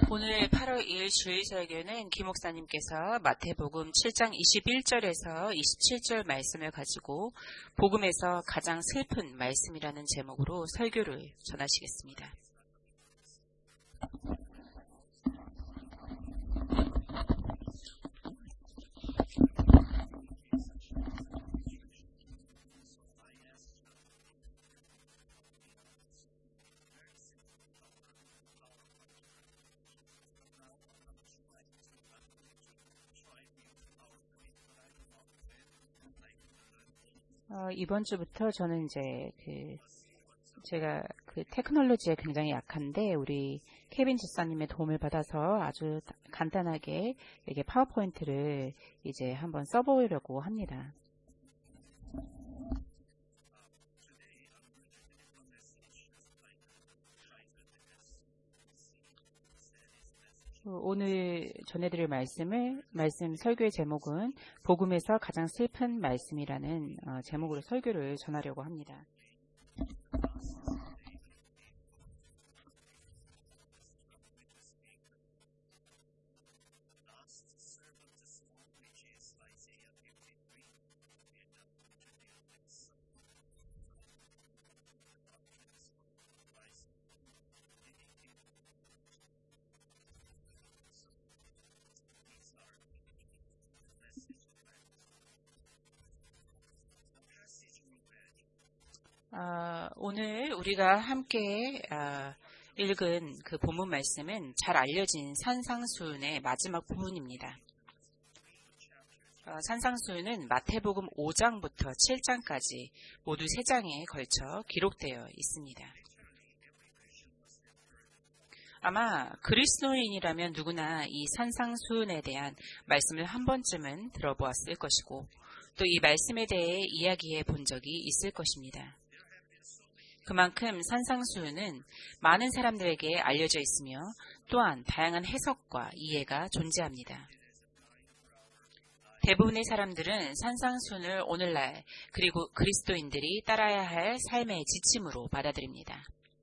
오늘 8월 2일 주일 설교는 김 목사님께서 마태복음 7장 21절에서 27절 말씀을 가지고 복음에서 가장 슬픈 말씀이라는 제목으로 설교를 전하시겠습니다. 이번 주부터 저는 이제 제가 테크놀로지에 굉장히 약한데 우리 케빈 집사님의 도움을 받아서 아주 간단하게 이게 파워포인트를 이제 한번 써보려고 합니다. 오늘 전해드릴 말씀 설교의 제목은 복음에서 가장 슬픈 말씀이라는 제목으로 설교를 전하려고 합니다. 오늘 우리가 함께 읽은 그 본문 말씀은 잘 알려진 산상수훈의 마지막 부분입니다. 산상수훈은 마태복음 5장부터 7장까지 모두 3장에 걸쳐 기록되어 있습니다. 아마 그리스도인이라면 누구나 이 산상수훈에 대한 말씀을 한 번쯤은 들어보았을 것이고 또 이 말씀에 대해 이야기해 본 적이 있을 것입니다. 그만큼 산상수훈은 많은 사람들에게 알려져 있으며 또한 다양한 해석과 이해가 존재합니다. 대부분의 사람들은 산상수훈을 오늘날 그리고 그리스도인들이 따라야 할 삶의 지침으로 받아들입니다.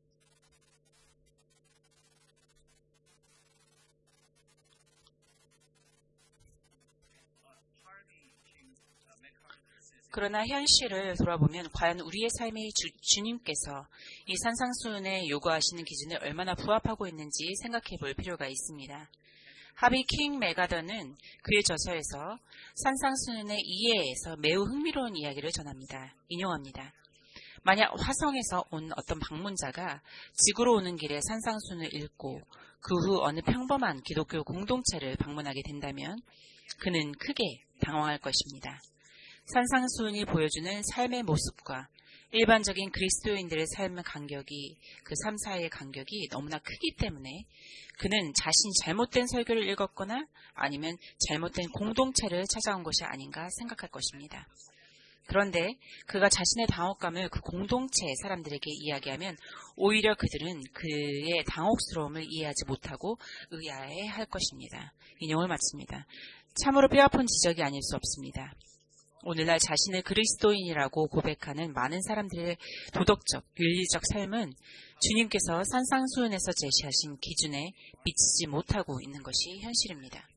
그러나 현실을 돌아보면 과연 우리의 삶의 주님께서 이 산상수훈에 요구하시는 기준에 얼마나 부합하고 있는지 생각해 볼 필요가 있습니다. 하비 킹 메가더는 그의 저서에서 산상수훈의 이해에서 매우 흥미로운 이야기를 전합니다. 인용합니다. 만약 화성에서 온 어떤 방문자가 지구로 오는 길에 산상수훈을 읽고 그 후 어느 평범한 기독교 공동체를 방문하게 된다면 그는 크게 당황할 것입니다. 산상수훈이 보여주는 삶의 모습과 일반적인 그리스도인들의 삶의 간격이 그 삶 사이의 간격이 너무나 크기 때문에 그는 자신이 잘못된 설교를 읽었거나 아니면 잘못된 공동체를 찾아온 것이 아닌가 생각할 것입니다. 그런데 그가 자신의 당혹감을 그 공동체의 사람들에게 이야기하면 오히려 그들은 그의 당혹스러움을 이해하지 못하고 의아해할 것입니다. 인용을 마칩니다. 참으로 뼈아픈 지적이 아닐 수 없습니다. 오늘날 자신을 그리스도인이라고 고백하는 많은 사람들의 도덕적, 윤리적 삶은 주님께서 산상수훈에서 제시하신 기준에 미치지 못하고 있는 것이 현실입니다.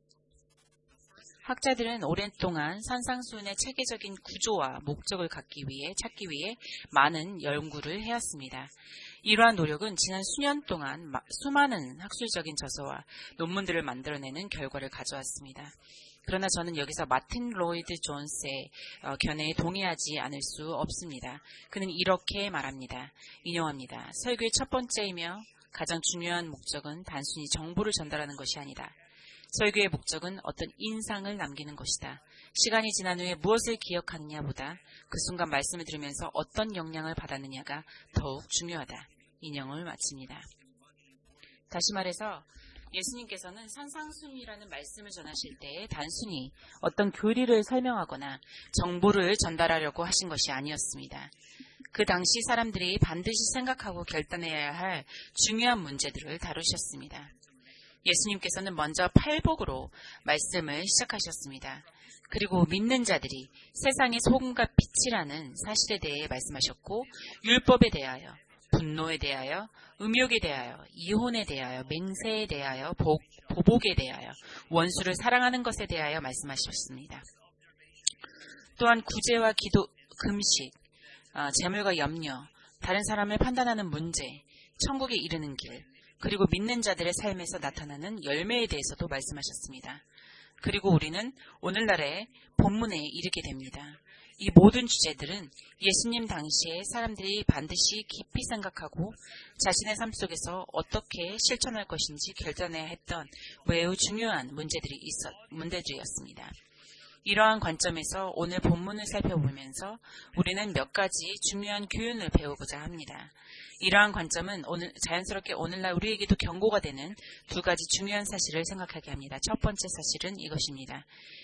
학자들은 오랜 동안 산상수훈의 체계적인 구조와 목적을 찾기 위해 많은 연구를 해왔습니다. 이러한 노력은 지난 수년 동안 수많은 학술적인 저서와 논문들을 만들어내는 결과를 가져왔습니다. 그러나 저는 여기서 마틴 로이드 존스의 견해에 동의하지 않을 수 없습니다. 그는 이렇게 말합니다. 인용합니다. 설교의 첫 번째이며 가장 중요한 목적은 단순히 정보를 전달하는 것이 아니다. 설교의 목적은 어떤 인상을 남기는 것이다. 시간이 지난 후에 무엇을 기억하느냐보다 그 순간 말씀을 들으면서 어떤 영향을 받았느냐가 더욱 중요하다. 인용을 마칩니다. 다시 말해서 예수님께서는 산상수훈이라는 말씀을 전하실 때 단순히 어떤 교리를 설명하거나 정보를 전달하려고 하신 것이 아니었습니다. 그 당시 사람들이 반드시 생각하고 결단해야 할 중요한 문제들을 다루셨습니다. 예수님께서는 먼저 팔복으로 말씀을 시작하셨습니다. 그리고 믿는 자들이 세상의 소금과 빛이라는 사실에 대해 말씀하셨고 율법에 대하여 분노에 대하여, 음욕에 대하여, 이혼에 대하여, 맹세에 대하여, 보복에 대하여, 원수를 사랑하는 것에 대하여 말씀하셨습니다. 또한 구제와 기도, 금식, 재물과 염려, 다른 사람을 판단하는 문제, 천국에 이르는 길, 그리고 믿는 자들의 삶에서 나타나는 열매에 대해서도 말씀하셨습니다. 그리고 우리는 오늘날의 본문에 이르게 됩니다. 이 모든 주제들은 예수님 당시에 사람들이 반드시 깊이 생각하고 자신의 삶 속에서 어떻게 실천할 것인지 결정해야 했던 매우 중요한 문제들이었습니다. 이러한 관점에서 오늘 본문을 살펴보면서 우리는 몇 가지 중요한 교훈을 배우고자 합니다. 이러한 관점은 자연스럽게 오늘날 우리에게도 경고가 되는 두 가지 중요한 사실을 생각하게 합니다. 첫 번째 사실은 이것입니다.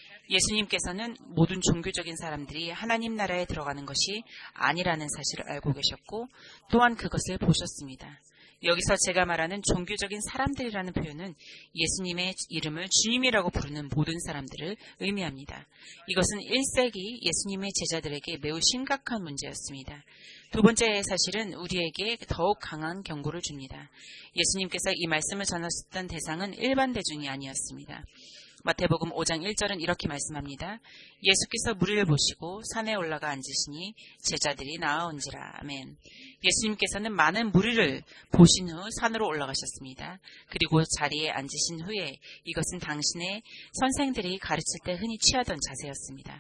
예수님께서는 모든 종교적인 사람들이 하나님 나라에 들어가는 것이 아니라는 사실을 알고 계셨고 또한 그것을 보셨습니다. 여기서 제가 말하는 종교적인 사람들이라는 표현은 예수님의 이름을 주님이라고 부르는 모든 사람들을 의미합니다. 이것은 1세기 예수님의 제자들에게 매우 심각한 문제였습니다. 두 번째 사실은 우리에게 더욱 강한 경고를 줍니다. 예수님께서 이 말씀을 전하셨던 대상은 일반 대중이 아니었습니다. 마태복음 5장 1절은 이렇게 말씀합니다. 예수께서 무리를 보시고 산에 올라가 앉으시니 제자들이 나아온지라. 아멘. 예수님께서는 많은 무리를 보신 후 산으로 올라가셨습니다. 그리고 자리에 앉으신 후에 이것은 당신의 선생들이 가르칠 때 흔히 취하던 자세였습니다.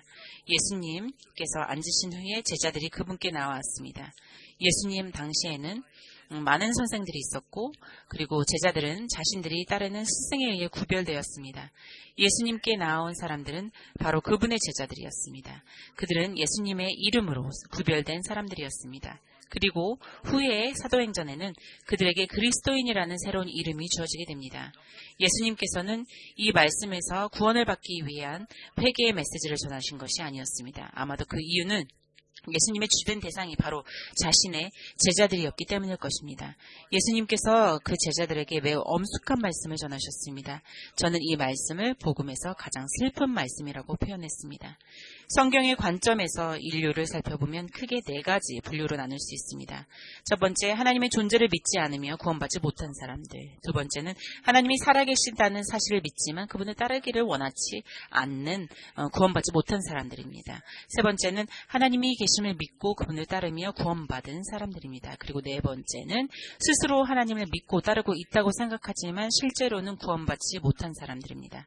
예수님께서 앉으신 후에 제자들이 그분께 나왔습니다. 예수님 당시에는 많은 선생들이 있었고 그리고 제자들은 자신들이 따르는 스승에 의해 구별되었습니다. 예수님께 나온 사람들은 바로 그분의 제자들이었습니다. 그들은 예수님의 이름으로 구별된 사람들이었습니다. 그리고 후에 사도행전에는 그들에게 그리스도인이라는 새로운 이름이 주어지게 됩니다. 예수님께서는 이 말씀에서 구원을 받기 위한 회개의 메시지를 전하신 것이 아니었습니다. 아마도 그 이유는 예수님의 주된 대상이 바로 자신의 제자들이었기 때문일 것입니다. 예수님께서 그 제자들에게 매우 엄숙한 말씀을 전하셨습니다. 저는 이 말씀을 복음에서 가장 슬픈 말씀이라고 표현했습니다. 성경의 관점에서 인류를 살펴보면 크게 네 가지 분류로 나눌 수 있습니다. 첫 번째, 하나님의 존재를 믿지 않으며 구원받지 못한 사람들. 두 번째는 하나님이 살아계신다는 사실을 믿지만 그분을 따르기를 원하지 않는 구원받지 못한 사람들입니다. 세 번째는 하나님이 계심을 믿고 그분을 따르며 구원받은 사람들입니다. 그리고 네 번째는 스스로 하나님을 믿고 따르고 있다고 생각하지만 실제로는 구원받지 못한 사람들입니다.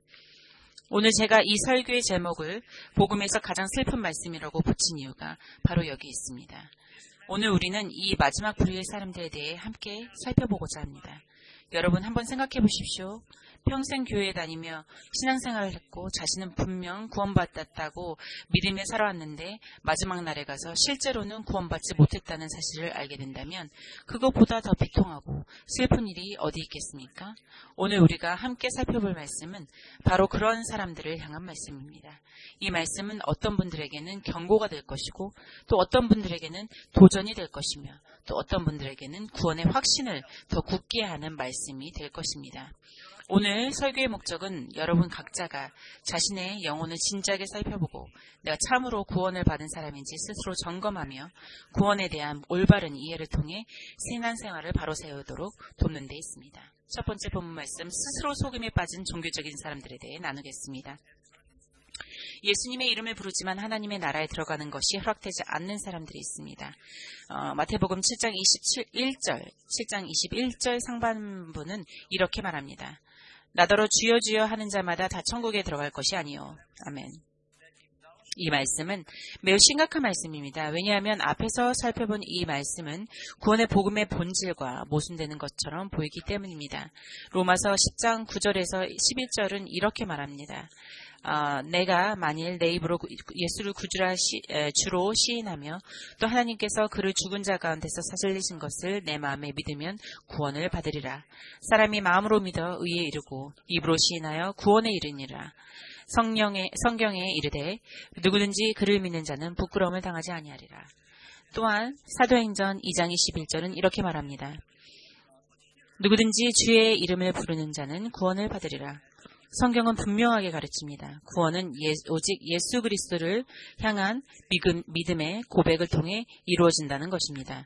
오늘 제가 이 설교의 제목을 복음에서 가장 슬픈 말씀이라고 붙인 이유가 바로 여기 있습니다. 오늘 우리는 이 마지막 부류의 사람들에 대해 함께 살펴보고자 합니다. 여러분 한번 생각해 보십시오. 평생 교회에 다니며 신앙생활을 했고 자신은 분명 구원받았다고 믿으며 살아왔는데 마지막 날에 가서 실제로는 구원받지 못했다는 사실을 알게 된다면 그것보다 더 비통하고 슬픈 일이 어디 있겠습니까? 오늘 우리가 함께 살펴볼 말씀은 바로 그런 사람들을 향한 말씀입니다. 이 말씀은 어떤 분들에게는 경고가 될 것이고 또 어떤 분들에게는 도전이 될 것이며 또 어떤 분들에게는 구원의 확신을 더 굳게 하는 말씀이 될 것입니다. 오늘 설교의 목적은 여러분 각자가 자신의 영혼을 진지하게 살펴보고 내가 참으로 구원을 받은 사람인지 스스로 점검하며 구원에 대한 올바른 이해를 통해 신앙생활을 바로 세우도록 돕는 데 있습니다. 첫 번째 본문 말씀, 스스로 속임에 빠진 종교적인 사람들에 대해 나누겠습니다. 예수님의 이름을 부르지만 하나님의 나라에 들어가는 것이 허락되지 않는 사람들이 있습니다. 마태복음 7장 21절 상반부는 이렇게 말합니다. 나더러 주여 주여 하는 자마다 다 천국에 들어갈 것이 아니요. 아멘. 이 말씀은 매우 심각한 말씀입니다. 왜냐하면 앞에서 살펴본 이 말씀은 구원의 복음의 본질과 모순되는 것처럼 보이기 때문입니다. 로마서 10장 9절에서 11절은 이렇게 말합니다. 내가 만일 내 입으로 예수를 주로 시인하며 또 하나님께서 그를 죽은 자 가운데서 살리신 것을 내 마음에 믿으면 구원을 받으리라. 사람이 마음으로 믿어 의에 이르고 입으로 시인하여 구원에 이르니라. 성경에 이르되 누구든지 그를 믿는 자는 부끄러움을 당하지 아니하리라. 또한 사도행전 2장 21절은 이렇게 말합니다. 누구든지 주의 이름을 부르는 자는 구원을 받으리라. 성경은 분명하게 가르칩니다. 구원은 오직 예수 그리스도를 향한 믿음의 고백을 통해 이루어진다는 것입니다.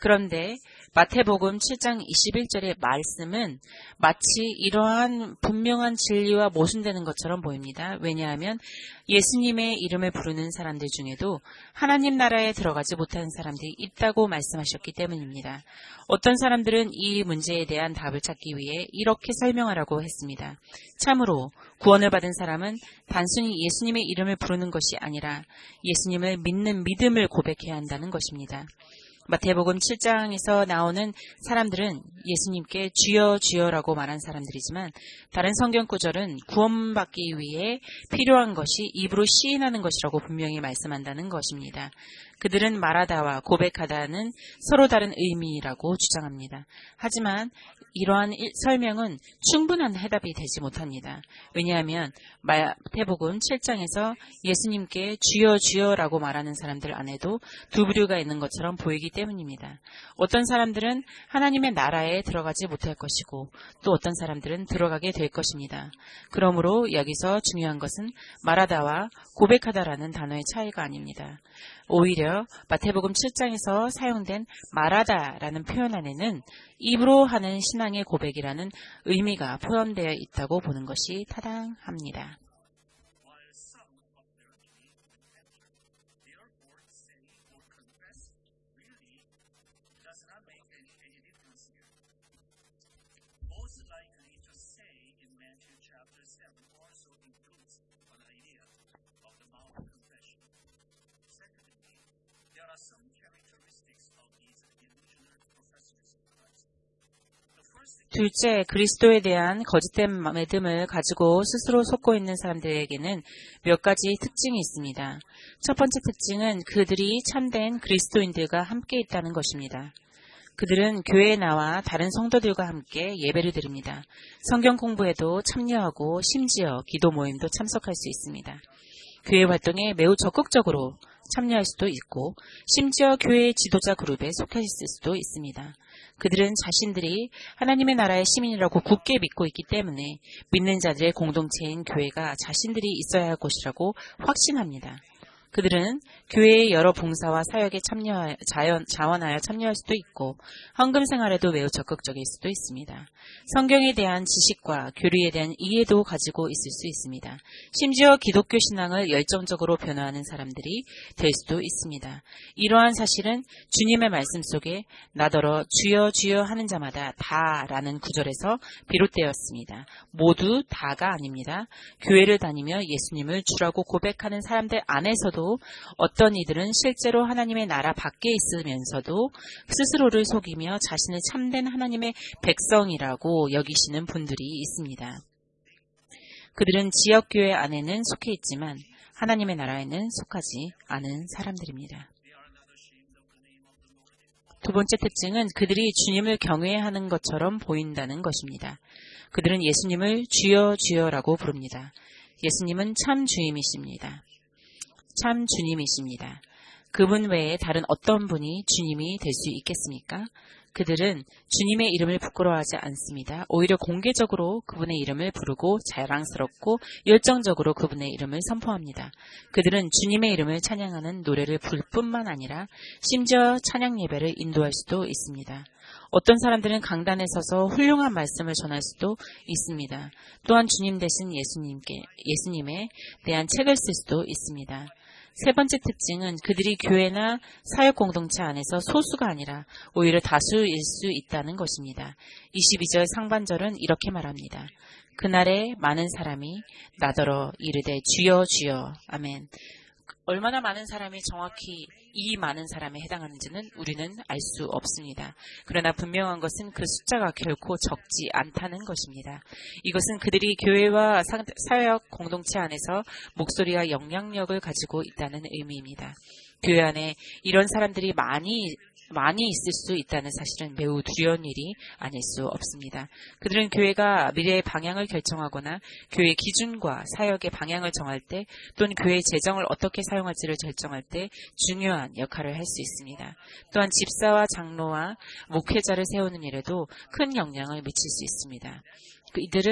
그런데 마태복음 7장 21절의 말씀은 마치 이러한 분명한 진리와 모순되는 것처럼 보입니다. 왜냐하면 예수님의 이름을 부르는 사람들 중에도 하나님 나라에 들어가지 못하는 사람들이 있다고 말씀하셨기 때문입니다. 어떤 사람들은 이 문제에 대한 답을 찾기 위해 이렇게 설명하라고 했습니다. 참으로 구원을 받은 사람은 단순히 예수님의 이름을 부르는 것이 아니라 예수님을 믿는 믿음을 고백해야 한다는 것입니다. 마태복음 7장에서 나오는 사람들은 예수님께 주여 주여라고 말한 사람들이지만 다른 성경 구절은 구원받기 위해 필요한 것이 입으로 시인하는 것이라고 분명히 말씀한다는 것입니다. 그들은 말하다와 고백하다는 서로 다른 의미라고 주장합니다. 하지만 이러한 설명은 충분한 해답이 되지 못합니다. 왜냐하면 마태복음 7장에서 예수님께 주여 주여라고 말하는 사람들 안에도 두 부류가 있는 것처럼 보이기 때문입니다. 어떤 사람들은 하나님의 나라에 들어가지 못할 것이고 또 어떤 사람들은 들어가게 될 것입니다. 그러므로 여기서 중요한 것은 말하다와 고백하다라는 단어의 차이가 아닙니다. 오히려 마태복음 7장에서 사용된 말하다라는 표현 안에는 입으로 하는 신앙의 고백이라는 의미가 포함되어 있다고 보는 것이 타당합니다. 둘째, 그리스도에 대한 거짓된 믿음을 가지고 스스로 속고 있는 사람들에게는 몇 가지 특징이 있습니다. 첫 번째 특징은 그들이 참된 그리스도인들과 함께 있다는 것입니다. 그들은 교회에 나와 다른 성도들과 함께 예배를 드립니다. 성경 공부에도 참여하고 심지어 기도 모임도 참석할 수 있습니다. 교회 활동에 매우 적극적으로 참여할 수도 있고 심지어 교회의 지도자 그룹에 속해 있을 수도 있습니다. 그들은 자신들이 하나님의 나라의 시민이라고 굳게 믿고 있기 때문에 믿는 자들의 공동체인 교회가 자신들이 있어야 할 곳이라고 확신합니다. 그들은 교회의 여러 봉사와 사역에 자원하여 참여할 수도 있고 헌금 생활에도 매우 적극적일 수도 있습니다. 성경에 대한 지식과 교리에 대한 이해도 가지고 있을 수 있습니다. 심지어 기독교 신앙을 열정적으로 변화하는 사람들이 될 수도 있습니다. 이러한 사실은 주님의 말씀 속에 나더러 주여 주여 하는 자마다 다라는 구절에서 비롯되었습니다. 모두 다가 아닙니다. 교회를 다니며 예수님을 주라고 고백하는 사람들 안에서도 어떤 이들은 실제로 하나님의 나라 밖에 있으면서도 스스로를 속이며 자신을 참된 하나님의 백성이라고 여기시는 분들이 있습니다. 그들은 지역교회 안에는 속해 있지만 하나님의 나라에는 속하지 않은 사람들입니다. 두 번째 특징은 그들이 주님을 경외하는 것처럼 보인다는 것입니다. 그들은 예수님을 주여 주여라고 부릅니다. 예수님은 참 주임이십니다. 참 주님이십니다. 그분 외에 다른 어떤 분이 주님이 될 수 있겠습니까? 그들은 주님의 이름을 부끄러워하지 않습니다. 오히려 공개적으로 그분의 이름을 부르고 자랑스럽고 열정적으로 그분의 이름을 선포합니다. 그들은 주님의 이름을 찬양하는 노래를 부를 뿐만 아니라 심지어 찬양 예배를 인도할 수도 있습니다. 어떤 사람들은 강단에 서서 훌륭한 말씀을 전할 수도 있습니다. 또한 주님 대신 예수님에 대한 책을 쓸 수도 있습니다. 세 번째 특징은 그들이 교회나 사역 공동체 안에서 소수가 아니라 오히려 다수일 수 있다는 것입니다. 22절 상반절은 이렇게 말합니다. 그날에 많은 사람이 나더러 이르되 주여 주여 아멘. 얼마나 많은 사람이 정확히 이 많은 사람에 해당하는지는 우리는 알 수 없습니다. 그러나 분명한 것은 그 숫자가 결코 적지 않다는 것입니다. 이것은 그들이 교회와 사역 공동체 안에서 목소리와 영향력을 가지고 있다는 의미입니다. 교회 안에 이런 사람들이 많이 있을 수 있다는 사실은 매우 두려운 일이 아닐 수 없습니다. 그들은 교회가 미래의 방향을 결정하거나 교회의 기준과 사역의 방향을 정할 때 또는 교회의 재정을 어떻게 사용할지를 결정할 때 중요한 역할을 할 수 있습니다. 또한 집사와 장로와 목회자를 세우는 일에도 큰 영향을 미칠 수 있습니다. 이들은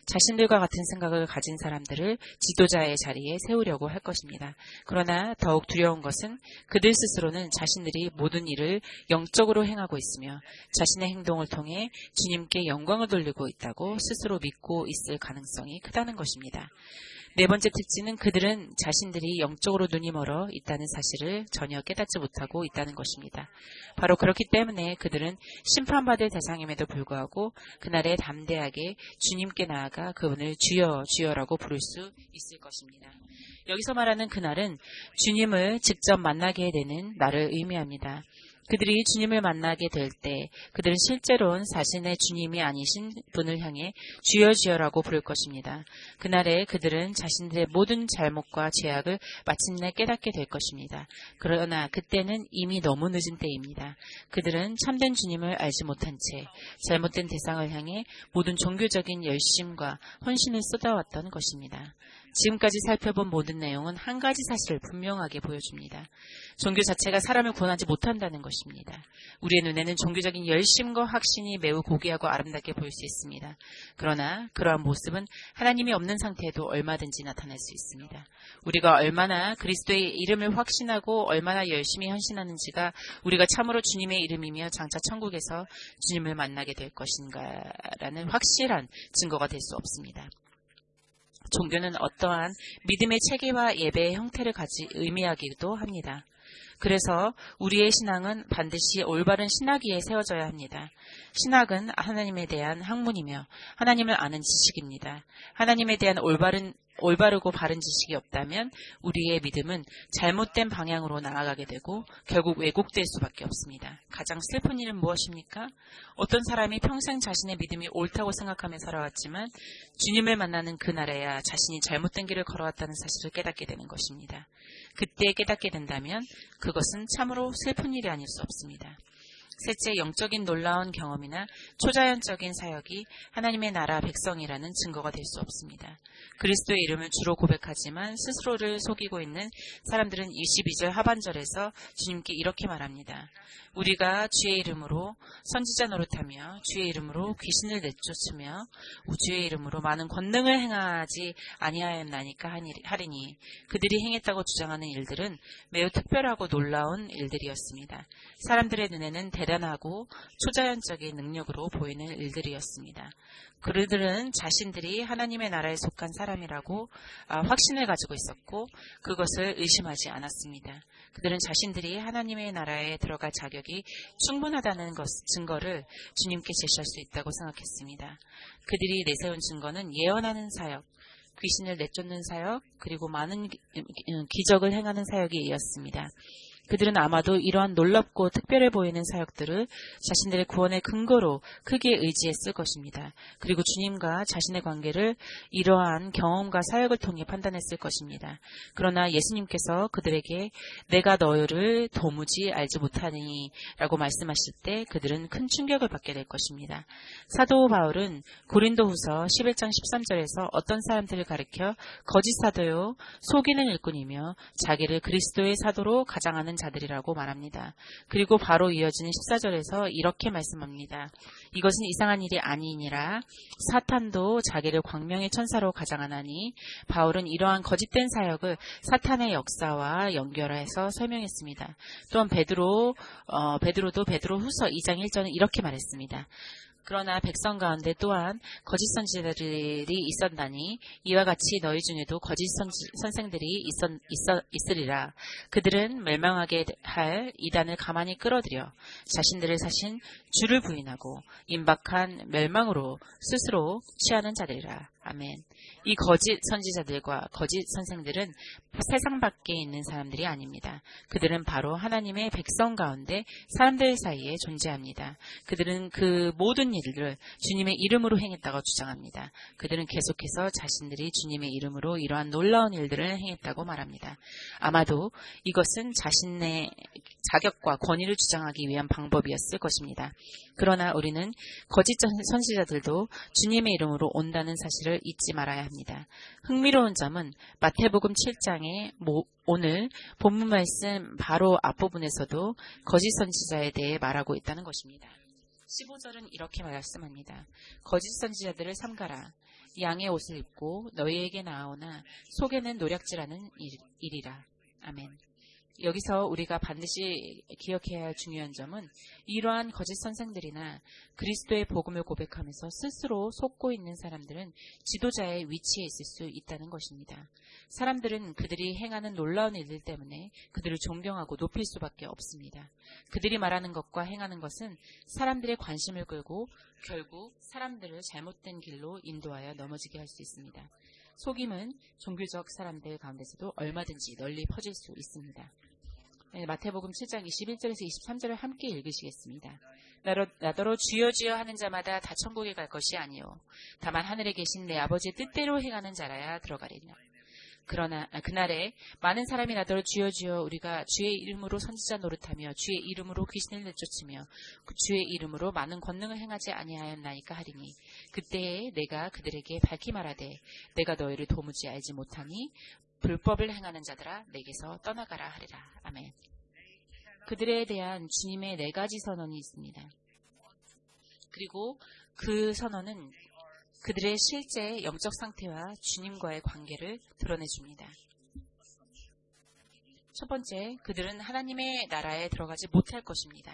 자신들과 같은 생각을 가진 사람들을 지도자의 자리에 세우려고 할 것입니다. 그러나 더욱 두려운 것은 그들 스스로는 자신들이 모든 일을 영적으로 행하고 있으며 자신의 행동을 통해 주님께 영광을 돌리고 있다고 스스로 믿고 있을 가능성이 크다는 것입니다. 네 번째 특징은 그들은 자신들이 영적으로 눈이 멀어 있다는 사실을 전혀 깨닫지 못하고 있다는 것입니다. 바로 그렇기 때문에 그들은 심판받을 대상임에도 불구하고 그날에 담대하게 주님께 나아가 그분을 주여 주여라고 부를 수 있을 것입니다. 여기서 말하는 그날은 주님을 직접 만나게 되는 날을 의미합니다. 그들이 주님을 만나게 될 때 그들은 실제로는 자신의 주님이 아니신 분을 향해 주여 주여라고 부를 것입니다. 그날에 그들은 자신들의 모든 잘못과 죄악을 마침내 깨닫게 될 것입니다. 그러나 그때는 이미 너무 늦은 때입니다. 그들은 참된 주님을 알지 못한 채 잘못된 대상을 향해 모든 종교적인 열심과 헌신을 쏟아왔던 것입니다. 지금까지 살펴본 모든 내용은 한 가지 사실을 분명하게 보여줍니다. 종교 자체가 사람을 구원하지 못한다는 것입니다. 우리의 눈에는 종교적인 열심과 확신이 매우 고귀하고 아름답게 보일 수 있습니다. 그러나 그러한 모습은 하나님이 없는 상태에도 얼마든지 나타날 수 있습니다. 우리가 얼마나 그리스도의 이름을 확신하고 얼마나 열심히 헌신하는지가 우리가 참으로 주님의 이름이며 장차 천국에서 주님을 만나게 될 것인가라는 확실한 증거가 될 수 없습니다. 종교는 어떠한 믿음의 체계와 예배의 형태를 의미하기도 합니다. 그래서 우리의 신앙은 반드시 올바른 신학 위에 세워져야 합니다. 신학은 하나님에 대한 학문이며 하나님을 아는 지식입니다. 하나님에 대한 올바르고 바른 지식이 없다면 우리의 믿음은 잘못된 방향으로 나아가게 되고 결국 왜곡될 수밖에 없습니다. 가장 슬픈 일은 무엇입니까? 어떤 사람이 평생 자신의 믿음이 옳다고 생각하며 살아왔지만 주님을 만나는 그날에야 자신이 잘못된 길을 걸어왔다는 사실을 깨닫게 되는 것입니다. 그때 깨닫게 된다면 그것은 참으로 슬픈 일이 아닐 수 없습니다. 셋째, 영적인 놀라운 경험이나 초자연적인 사역이 하나님의 나라 백성이라는 증거가 될 수 없습니다. 그리스도의 이름을 주로 고백하지만 스스로를 속이고 있는 사람들은 22절 하반절에서 주님께 이렇게 말합니다. 우리가 주의 이름으로 선지자 노릇하며 주의 이름으로 귀신을 내쫓으며 주의 이름으로 많은 권능을 행하지 아니하였나니까 하리니 그들이 행했다고 주장하는 일들은 매우 특별하고 놀라운 일들이었습니다. 사람들의 눈에는 대단하고 초자연적인 능력으로 보이는 일들이었습니다. 그들은 자신들이 하나님의 나라에 속한 사람이라고 확신을 가지고 있었고 그것을 의심하지 않았습니다. 그들은 자신들이 하나님의 나라에 들어갈 자격이 충분하다는 증거를 주님께 제시할 수 있다고 생각했습니다. 그들이 내세운 증거는 예언하는 사역, 귀신을 내쫓는 사역, 그리고 많은 기적을 행하는 사역이었습니다. 그들은 아마도 이러한 놀랍고 특별해 보이는 사역들을 자신들의 구원의 근거로 크게 의지했을 것입니다. 그리고 주님과 자신의 관계를 이러한 경험과 사역을 통해 판단했을 것입니다. 그러나 예수님께서 그들에게 내가 너희를 도무지 알지 못하니 라고 말씀하실 때 그들은 큰 충격을 받게 될 것입니다. 사도 바울은 고린도후서 11장 13절에서 어떤 사람들을 가리켜 거짓 사도요 속이는 일꾼이며 자기를 그리스도의 사도로 가장하는 자들이라고 말합니다. 그리고 바로 이어지는 14절에서 이렇게 말씀합니다. 이것은 이상한 일이 아니니라 사탄도 자기를 광명의 천사로 가장하나니 바울은 이러한 거짓된 사역을 사탄의 역사와 연결해서 설명했습니다. 또한 베드로도 베드로후서 2장 1절은 이렇게 말했습니다. 그러나 백성 가운데 또한 거짓 선지자들이 있었나니 이와 같이 너희 중에도 거짓 선생들이 있으리라. 그들은 멸망하게 할 이단을 가만히 끌어들여 자신들을 사신 주를 부인하고 임박한 멸망으로 스스로 취하는 자들이라. 아멘. 이 거짓 선지자들과 거짓 선생들은 세상 밖에 있는 사람들이 아닙니다. 그들은 바로 하나님의 백성 가운데 사람들 사이에 존재합니다. 그들은 그 모든 일을 주님의 이름으로 행했다고 주장합니다. 그들은 계속해서 자신들이 주님의 이름으로 이러한 놀라운 일들을 행했다고 말합니다. 아마도 이것은 자신의 자격과 권위를 주장하기 위한 방법이었을 것입니다. 그러나 우리는 거짓 선지자들도 주님의 이름으로 온다는 사실을 잊지 말아야 합니다. 흥미로운 점은 마태복음 7장에 오늘 본문 말씀 바로 앞부분에서도 거짓 선지자에 대해 말하고 있다는 것입니다. 15절은 이렇게 말씀합니다. 거짓 선지자들을 삼가라. 양의 옷을 입고 너희에게 나아오나 속에는 노략질하는 일이라. 아멘. 여기서 우리가 반드시 기억해야 할 중요한 점은 이러한 거짓 선생들이나 그리스도의 복음을 고백하면서 스스로 속고 있는 사람들은 지도자의 위치에 있을 수 있다는 것입니다. 사람들은 그들이 행하는 놀라운 일들 때문에 그들을 존경하고 높일 수밖에 없습니다. 그들이 말하는 것과 행하는 것은 사람들의 관심을 끌고 결국 사람들을 잘못된 길로 인도하여 넘어지게 할 수 있습니다. 속임은 종교적 사람들 가운데서도 얼마든지 널리 퍼질 수 있습니다. 마태복음 7장 21절에서 23절을 함께 읽으시겠습니다. 나더러 주여 주여 하는 자마다 다 천국에 갈 것이 아니요 다만 하늘에 계신 내 아버지의 뜻대로 행하는 자라야 들어가리라. 그러나 그날에 많은 사람이 나더러 주여 주여 우리가 주의 이름으로 선지자 노릇하며 주의 이름으로 귀신을 내쫓으며 주의 이름으로 많은 권능을 행하지 아니하였나이까 하리니 그때에 내가 그들에게 밝히 말하되 내가 너희를 도무지 알지 못하니 불법을 행하는 자들아 내게서 떠나가라 하리라. 아멘. 그들에 대한 주님의 4가지 선언이 있습니다. 그리고 그 선언은 그들의 실제 영적 상태와 주님과의 관계를 드러내줍니다. 첫 번째, 그들은 하나님의 나라에 들어가지 못할 것입니다.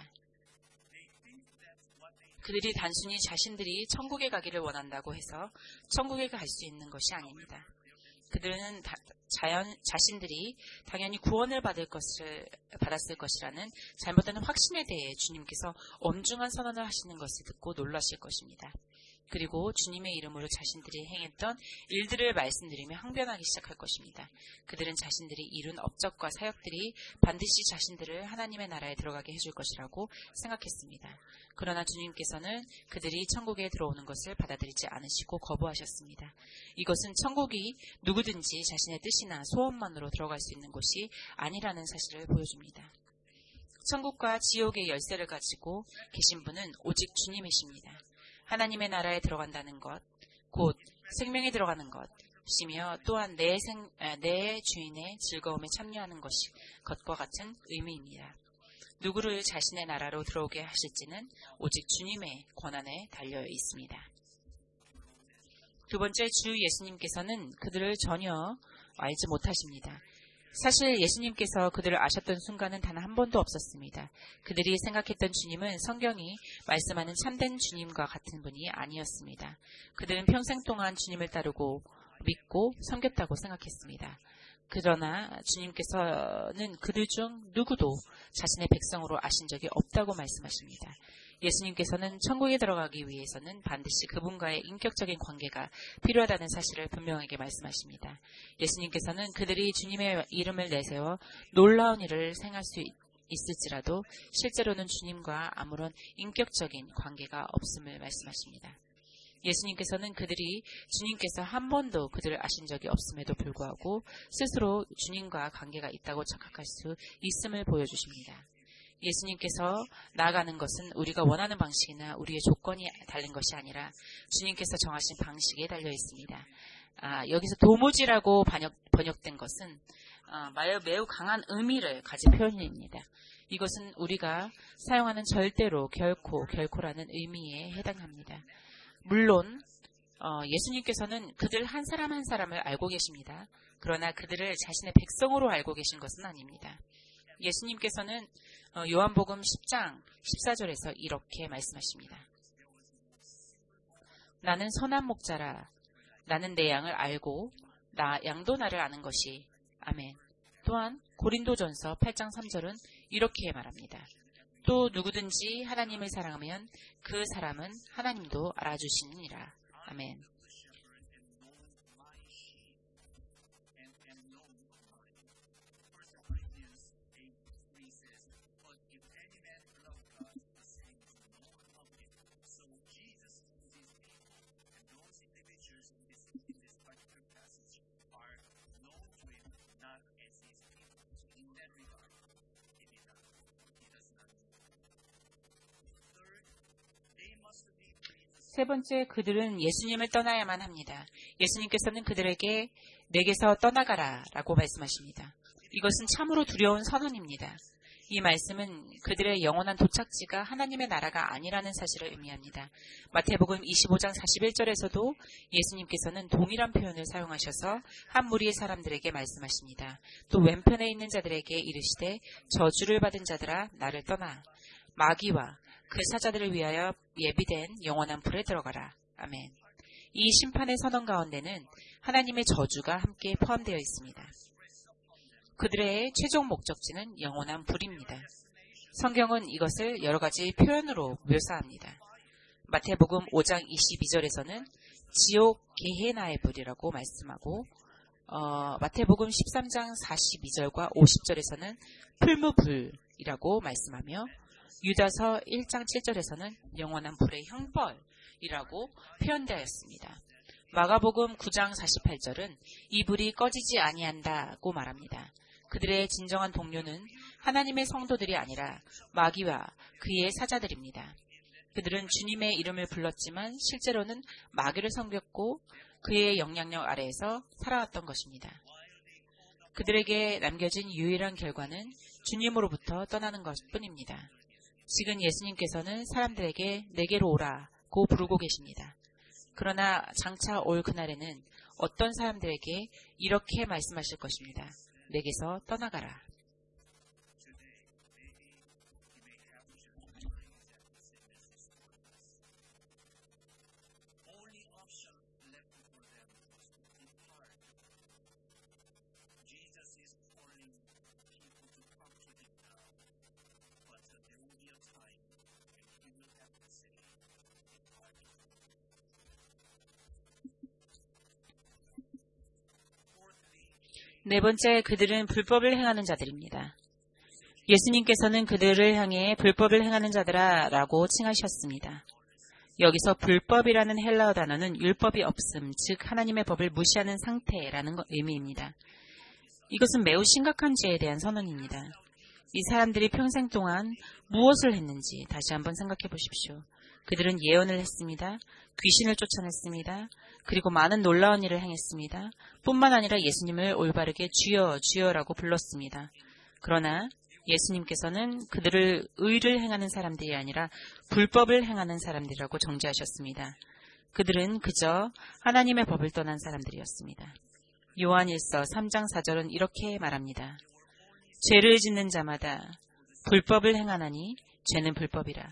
그들이 단순히 자신들이 천국에 가기를 원한다고 해서 천국에 갈 수 있는 것이 아닙니다. 그들은 자신들이 당연히 구원을 받았을 것이라는 잘못된 확신에 대해 주님께서 엄중한 선언을 하시는 것을 듣고 놀라실 것입니다. 그리고 주님의 이름으로 자신들이 행했던 일들을 말씀드리며 항변하기 시작할 것입니다. 그들은 자신들이 이룬 업적과 사역들이 반드시 자신들을 하나님의 나라에 들어가게 해줄 것이라고 생각했습니다. 그러나 주님께서는 그들이 천국에 들어오는 것을 받아들이지 않으시고 거부하셨습니다. 이것은 천국이 누구든지 자신의 뜻이나 소원만으로 들어갈 수 있는 곳이 아니라는 사실을 보여줍니다. 천국과 지옥의 열쇠를 가지고 계신 분은 오직 주님이십니다. 하나님의 나라에 들어간다는 것, 곧 생명에 들어가는 것이며 또한 내 주인의 즐거움에 참여하는 것과 같은 의미입니다. 누구를 자신의 나라로 들어오게 하실지는 오직 주님의 권한에 달려 있습니다. 두 번째, 주 예수님께서는 그들을 전혀 알지 못하십니다. 사실 예수님께서 그들을 아셨던 순간은 단 한 번도 없었습니다. 그들이 생각했던 주님은 성경이 말씀하는 참된 주님과 같은 분이 아니었습니다. 그들은 평생 동안 주님을 따르고 믿고 섬겼다고 생각했습니다. 그러나 주님께서는 그들 중 누구도 자신의 백성으로 아신 적이 없다고 말씀하십니다. 예수님께서는 천국에 들어가기 위해서는 반드시 그분과의 인격적인 관계가 필요하다는 사실을 분명하게 말씀하십니다. 예수님께서는 그들이 주님의 이름을 내세워 놀라운 일을 행할 수 있을지라도 실제로는 주님과 아무런 인격적인 관계가 없음을 말씀하십니다. 예수님께서는 그들이 주님께서 한 번도 그들을 아신 적이 없음에도 불구하고 스스로 주님과 관계가 있다고 착각할 수 있음을 보여주십니다. 예수님께서 나아가는 것은 우리가 원하는 방식이나 우리의 조건이 달린 것이 아니라 주님께서 정하신 방식에 달려 있습니다. 여기서 도무지라고 번역된 것은 매우 강한 의미를 가진 표현입니다. 이것은 우리가 사용하는 절대로 결코라는 의미에 해당합니다. 물론 예수님께서는 그들 한 사람 한 사람을 알고 계십니다. 그러나 그들을 자신의 백성으로 알고 계신 것은 아닙니다. 예수님께서는 요한복음 10장 14절에서 이렇게 말씀하십니다. 나는 선한 목자라. 나는 내 양을 알고 양도 나를 아는 것이. 아멘. 또한 고린도전서 8장 3절은 이렇게 말합니다. 또 누구든지 하나님을 사랑하면 그 사람은 하나님도 알아주시느니라. 아멘. 세 번째, 그들은 예수님을 떠나야만 합니다. 예수님께서는 그들에게 내게서 떠나가라 라고 말씀하십니다. 이것은 참으로 두려운 선언입니다. 이 말씀은 그들의 영원한 도착지가 하나님의 나라가 아니라는 사실을 의미합니다. 마태복음 25장 41절에서도 예수님께서는 동일한 표현을 사용하셔서 한 무리의 사람들에게 말씀하십니다. 또 왼편에 있는 자들에게 이르시되 저주를 받은 자들아 나를 떠나 마귀와 그 사자들을 위하여 예비된 영원한 불에 들어가라. 아멘. 이 심판의 선언 가운데는 하나님의 저주가 함께 포함되어 있습니다. 그들의 최종 목적지는 영원한 불입니다. 성경은 이것을 여러 가지 표현으로 묘사합니다. 마태복음 5장 22절에서는 지옥 게헤나의 불이라고 말씀하고 마태복음 13장 42절과 50절에서는 풀무불이라고 말씀하며 유다서 1장 7절에서는 영원한 불의 형벌이라고 표현되었습니다. 마가복음 9장 48절은 이 불이 꺼지지 아니한다고 말합니다. 그들의 진정한 동료는 하나님의 성도들이 아니라 마귀와 그의 사자들입니다. 그들은 주님의 이름을 불렀지만 실제로는 마귀를 섬겼고 그의 영향력 아래에서 살아왔던 것입니다. 그들에게 남겨진 유일한 결과는 주님으로부터 떠나는 것뿐입니다. 지금 예수님께서는 사람들에게 내게로 오라고 부르고 계십니다. 그러나 장차 올 그날에는 어떤 사람들에게 이렇게 말씀하실 것입니다. 내게서 떠나가라. 네 번째, 그들은 불법을 행하는 자들입니다. 예수님께서는 그들을 향해 불법을 행하는 자들아 라고 칭하셨습니다. 여기서 불법이라는 헬라어 단어는 율법이 없음, 즉 하나님의 법을 무시하는 상태라는 의미입니다. 이것은 매우 심각한 죄에 대한 선언입니다. 이 사람들이 평생 동안 무엇을 했는지 다시 한번 생각해 보십시오. 그들은 예언을 했습니다. 귀신을 쫓아냈습니다. 그리고 많은 놀라운 일을 행했습니다. 뿐만 아니라 예수님을 올바르게 주여 주여라고 불렀습니다. 그러나 예수님께서는 그들을 의를 행하는 사람들이 아니라 불법을 행하는 사람들이라고 정죄하셨습니다. 그들은 그저 하나님의 법을 떠난 사람들이었습니다. 요한일서 3장 4절은 이렇게 말합니다. 죄를 짓는 자마다 불법을 행하나니 죄는 불법이라.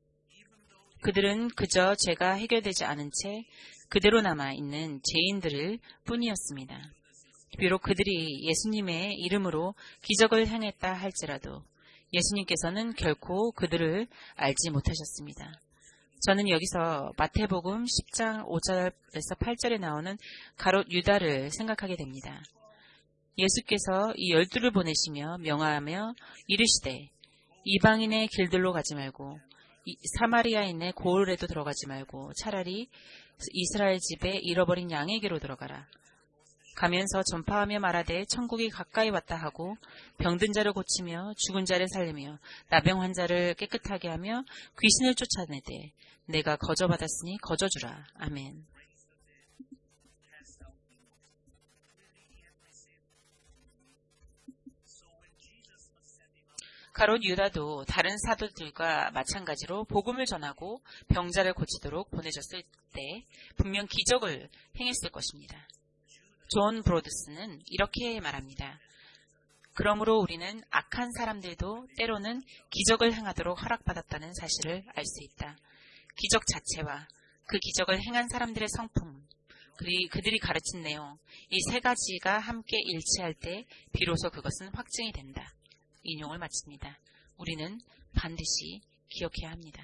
그들은 그저 죄가 해결되지 않은 채 그대로 남아있는 죄인들을 뿐이었습니다. 비록 그들이 예수님의 이름으로 기적을 행했다 할지라도 예수님께서는 결코 그들을 알지 못하셨습니다. 저는 여기서 마태복음 10장 5절에서 8절에 나오는 가롯 유다를 생각하게 됩니다. 예수께서 이 12를 보내시며 명하며 이르시되 이방인의 길들로 가지 말고 사마리아인의 고을에도 들어가지 말고 차라리 이스라엘 집에 잃어버린 양에게로 들어가라. 가면서 전파하며 말하되 천국이 가까이 왔다 하고 병든 자를 고치며 죽은 자를 살리며 나병 환자를 깨끗하게 하며 귀신을 쫓아내되 내가 거저받았으니 거저주라. 아멘. 가롯 유다도 다른 사도들과 마찬가지로 복음을 전하고 병자를 고치도록 보내졌을 때 분명 기적을 행했을 것입니다. 존 브로드스는 이렇게 말합니다. 그러므로 우리는 악한 사람들도 때로는 기적을 행하도록 허락받았다는 사실을 알 수 있다. 기적 자체와 그 기적을 행한 사람들의 성품, 그들이 가르친 내용, 이 세 가지가 함께 일치할 때 비로소 그것은 확증이 된다. 인용을 마칩니다. 우리는 반드시 기억해야 합니다.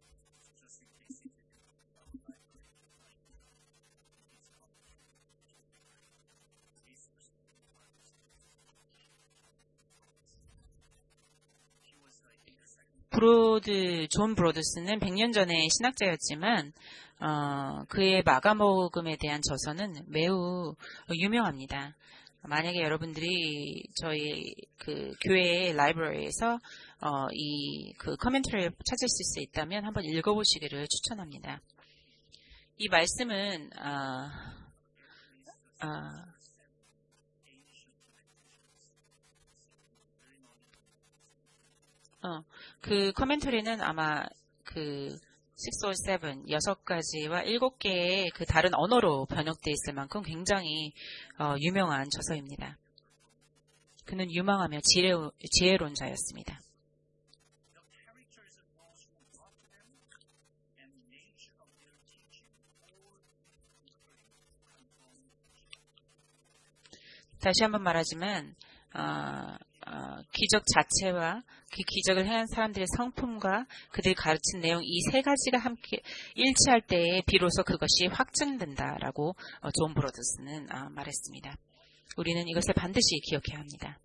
존 브로드스는 100년 전에 신학자였지만 그의 마가복음에 대한 저서는 매우 유명합니다. 만약에 여러분들이 저희 그 교회의 라이브러리에서 이 그 커멘터리를 찾으실 수 있다면 한번 읽어보시기를 추천합니다. 이 말씀은 그 커멘터리는 아마 그 6 or 7, 6가지와 7개의 그 다른 언어로 번역되어 있을 만큼 굉장히 유명한 저서입니다. 그는 유망하며 지혜론자였습니다. 다시 한번 말하지만 기적 자체와 그 기적을 행한 사람들의 성품과 그들이 가르친 내용 이 세 가지가 함께 일치할 때에 비로소 그것이 확증된다라고 존 브로더스는 말했습니다. 우리는 이것을 반드시 기억해야 합니다.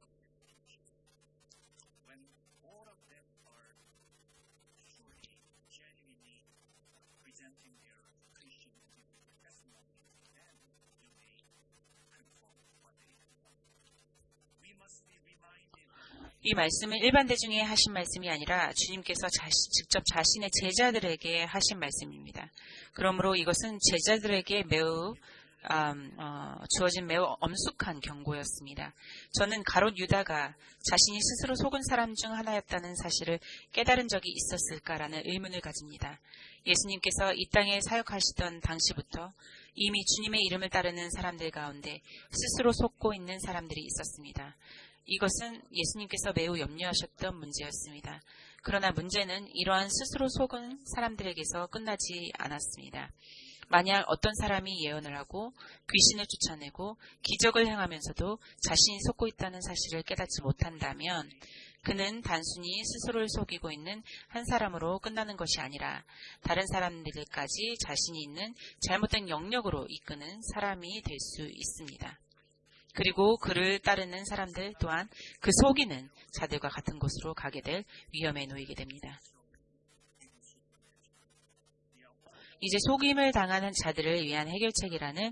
이 말씀은 일반 대중에 하신 말씀이 아니라 주님께서 직접 자신의 제자들에게 하신 말씀입니다. 그러므로 이것은 제자들에게 매우 주어진 매우 엄숙한 경고였습니다. 저는 가롯 유다가 자신이 스스로 속은 사람 중 하나였다는 사실을 깨달은 적이 있었을까라는 의문을 가집니다. 예수님께서 이 땅에 사역하시던 당시부터 이미 주님의 이름을 따르는 사람들 가운데 스스로 속고 있는 사람들이 있었습니다. 이것은 예수님께서 매우 염려하셨던 문제였습니다. 그러나 문제는 이러한 스스로 속은 사람들에게서 끝나지 않았습니다. 만약 어떤 사람이 예언을 하고 귀신을 쫓아내고 기적을 행하면서도 자신이 속고 있다는 사실을 깨닫지 못한다면 그는 단순히 스스로를 속이고 있는 한 사람으로 끝나는 것이 아니라 다른 사람들까지 자신이 있는 잘못된 영역으로 이끄는 사람이 될 수 있습니다. 그리고 그를 따르는 사람들 또한 그 속이는 자들과 같은 곳으로 가게 될 위험에 놓이게 됩니다. 이제 속임을 당하는 자들을 위한 해결책이라는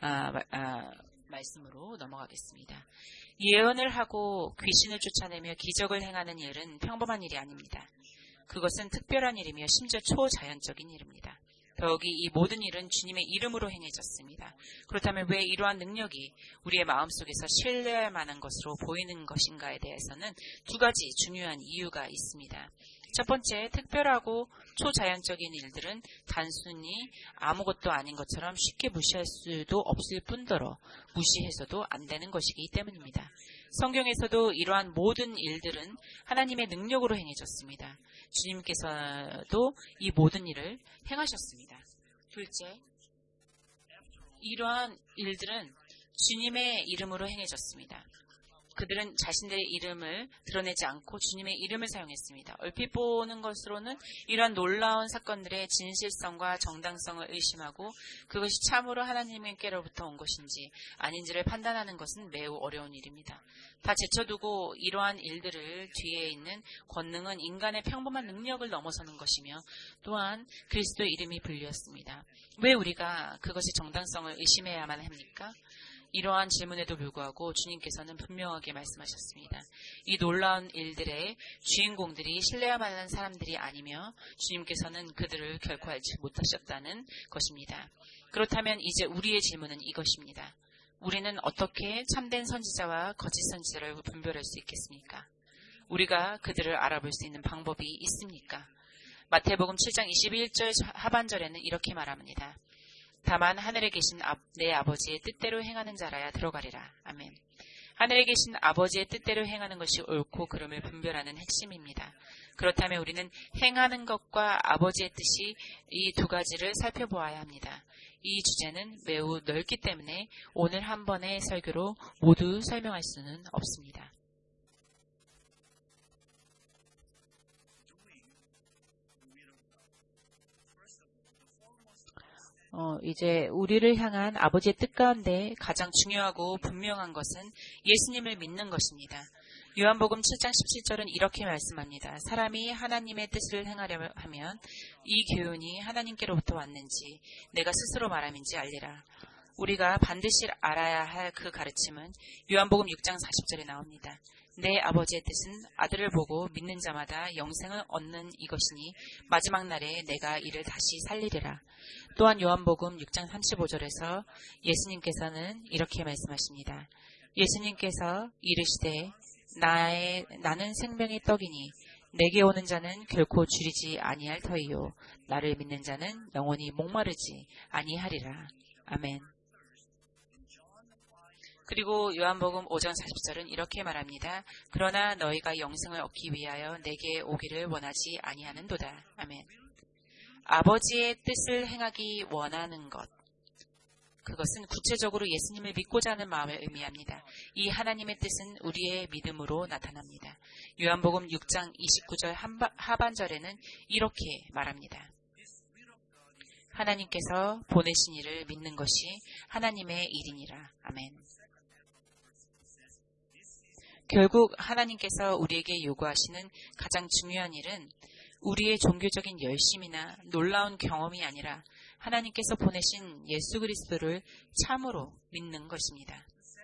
말씀으로 넘어가겠습니다. 예언을 하고 귀신을 쫓아내며 기적을 행하는 일은 평범한 일이 아닙니다. 그것은 특별한 일이며 심지어 초자연적인 일입니다. 더욱이 이 모든 일은 주님의 이름으로 행해졌습니다. 그렇다면 왜 이러한 능력이 우리의 마음속에서 신뢰할 만한 것으로 보이는 것인가에 대해서는 두 가지 중요한 이유가 있습니다. 첫 번째, 특별하고 초자연적인 일들은 단순히 아무것도 아닌 것처럼 쉽게 무시할 수도 없을 뿐더러 무시해서도 안 되는 것이기 때문입니다. 성경에서도 이러한 모든 일들은 하나님의 능력으로 행해졌습니다. 주님께서도 이 모든 일을 행하셨습니다. 둘째, 이러한 일들은 주님의 이름으로 행해졌습니다. 그들은 자신들의 이름을 드러내지 않고 주님의 이름을 사용했습니다. 얼핏 보는 것으로는 이러한 놀라운 사건들의 진실성과 정당성을 의심하고 그것이 참으로 하나님께로부터 온 것인지 아닌지를 판단하는 것은 매우 어려운 일입니다. 다 제쳐두고 이러한 일들을 뒤에 있는 권능은 인간의 평범한 능력을 넘어서는 것이며 또한 그리스도의 이름이 불렸습니다. 왜 우리가 그것의 정당성을 의심해야만 합니까? 이러한 질문에도 불구하고 주님께서는 분명하게 말씀하셨습니다. 이 놀라운 일들의 주인공들이 신뢰할 만한 사람들이 아니며 주님께서는 그들을 결코 알지 못하셨다는 것입니다. 그렇다면 이제 우리의 질문은 이것입니다. 우리는 어떻게 참된 선지자와 거짓 선지자를 분별할 수 있겠습니까? 우리가 그들을 알아볼 수 있는 방법이 있습니까? 마태복음 7장 21절 하반절에는 이렇게 말합니다. 다만 하늘에 계신 내 아버지의 뜻대로 행하는 자라야 들어가리라. 아멘. 하늘에 계신 아버지의 뜻대로 행하는 것이 옳고 그름을 분별하는 핵심입니다. 그렇다면 우리는 행하는 것과 아버지의 뜻이 이 두 가지를 살펴보아야 합니다. 이 주제는 매우 넓기 때문에 오늘 한 번의 설교로 모두 설명할 수는 없습니다. 이제 우리를 향한 아버지의 뜻 가운데 가장 중요하고 분명한 것은 예수님을 믿는 것입니다. 요한복음 7장 17절은 이렇게 말씀합니다. 사람이 하나님의 뜻을 행하려 하면 이 교훈이 하나님께로부터 왔는지 내가 스스로 말함인지 알리라. 우리가 반드시 알아야 할 그 가르침은 요한복음 6장 40절에 나옵니다. 내 아버지의 뜻은 아들을 보고 믿는 자마다 영생을 얻는 이것이니 마지막 날에 내가 이를 다시 살리리라. 또한 요한복음 6장 35절에서 예수님께서는 이렇게 말씀하십니다. 예수님께서 이르시되 나는 생명의 떡이니 내게 오는 자는 결코 줄이지 아니할 터이요 나를 믿는 자는 영원히 목마르지 아니하리라. 아멘. 그리고 요한복음 5장 40절은 이렇게 말합니다. 그러나 너희가 영생을 얻기 위하여 내게 오기를 원하지 아니하는도다. 아멘. 아버지의 뜻을 행하기 원하는 것. 그것은 구체적으로 예수님을 믿고자 하는 마음을 의미합니다. 이 하나님의 뜻은 우리의 믿음으로 나타납니다. 요한복음 6장 29절 하반절에는 이렇게 말합니다. 하나님께서 보내신 이를 믿는 것이 하나님의 일이니라. 아멘. 결국 하나님께서 우리에게 요구하시는 가장 중요한 일은 우리의 종교적인 열심이나 놀라운 경험이 아니라 하나님께서 보내신 예수 그리스도를 참으로 믿는 것입니다.